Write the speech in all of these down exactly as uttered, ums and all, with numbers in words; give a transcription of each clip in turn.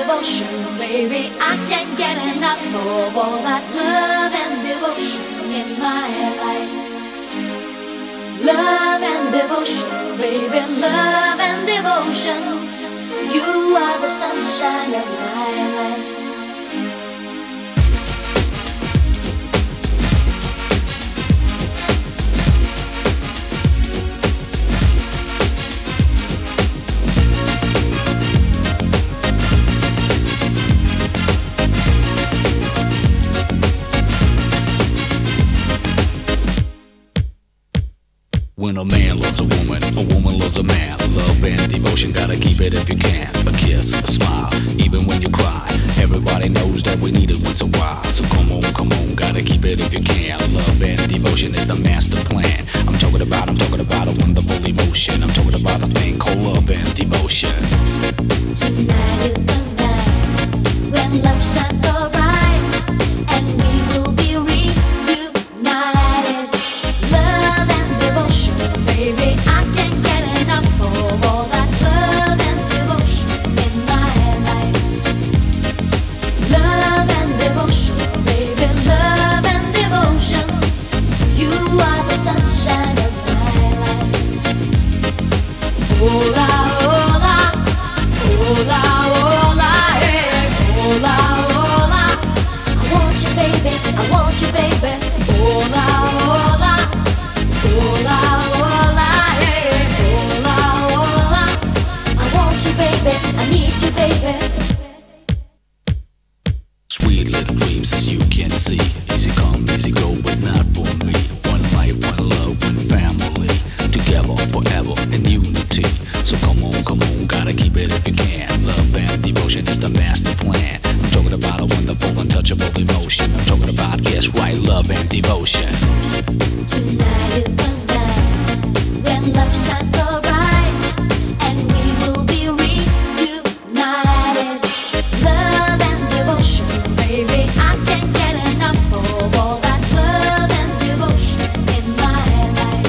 devotion, baby. I can't get enough of all that love and devotion in my life. Love and devotion, baby, love and devotion. You are the sunshine of my life. When a man loves a woman, a woman loves a man. Love and devotion, gotta keep it if you can. A kiss, a smile, even when you cry. Everybody knows that we need it once in a while. So come on, come on, gotta keep it if you can. Love and devotion is the master plan. I'm talking about, I'm talking about a wonderful emotion. I'm talking about a thing called love and devotion. Tonight is the night when love shines so bright, and we will be reunited. Love and devotion, baby, I can't get enough of all that love and devotion in my life. Love and devotion, baby, love and devotion. You are the sunshine of my life. Hola, hola, hola, hola, hey, hola, hola. I want you, baby, I want you, baby. Hola, hola, hola, hola, hey, hola, hola. I want you, baby, I need you, baby. Sweet little dreams as you can see. Easy come, easy go, but not for me. One life, one love, one family. Together, forever, in unity. So come on, come on, gotta keep it if you can. Love and devotion is the master plan. I'm talking about a wonderful, untouchable emotion. I'm talking about, yes, right, love and devotion. Tonight is the night when love shines so bright, and we will be reunited. Love and devotion, baby, I can't get enough of all that love and devotion in my life.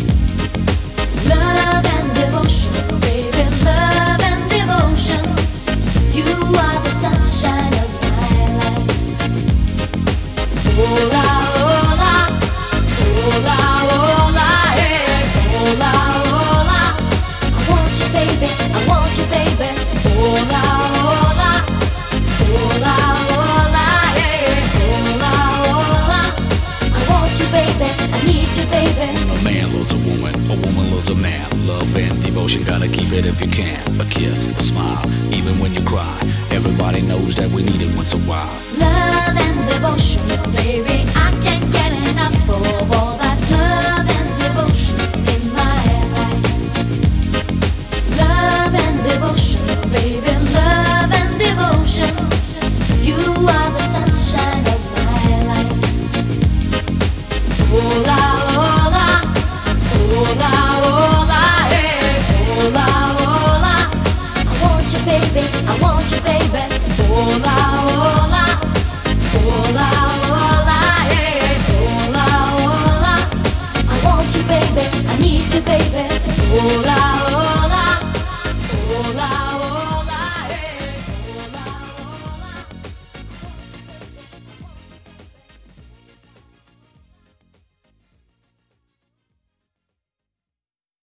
Love and devotion, baby, love and devotion. You are the sunshine of my life. Hola, hola, hola, hola, hey, hola, hola. I want you, baby, I want you, baby. Hola, hola, hola, hola, hey, hola, hola. I want you, baby, I need you, baby. When a man loves a woman, a woman loves a man. Love and devotion, gotta keep it if you can. A kiss, a smile, even when you cry. Everybody knows that we need it once in a while. Love and devotion, baby, I can't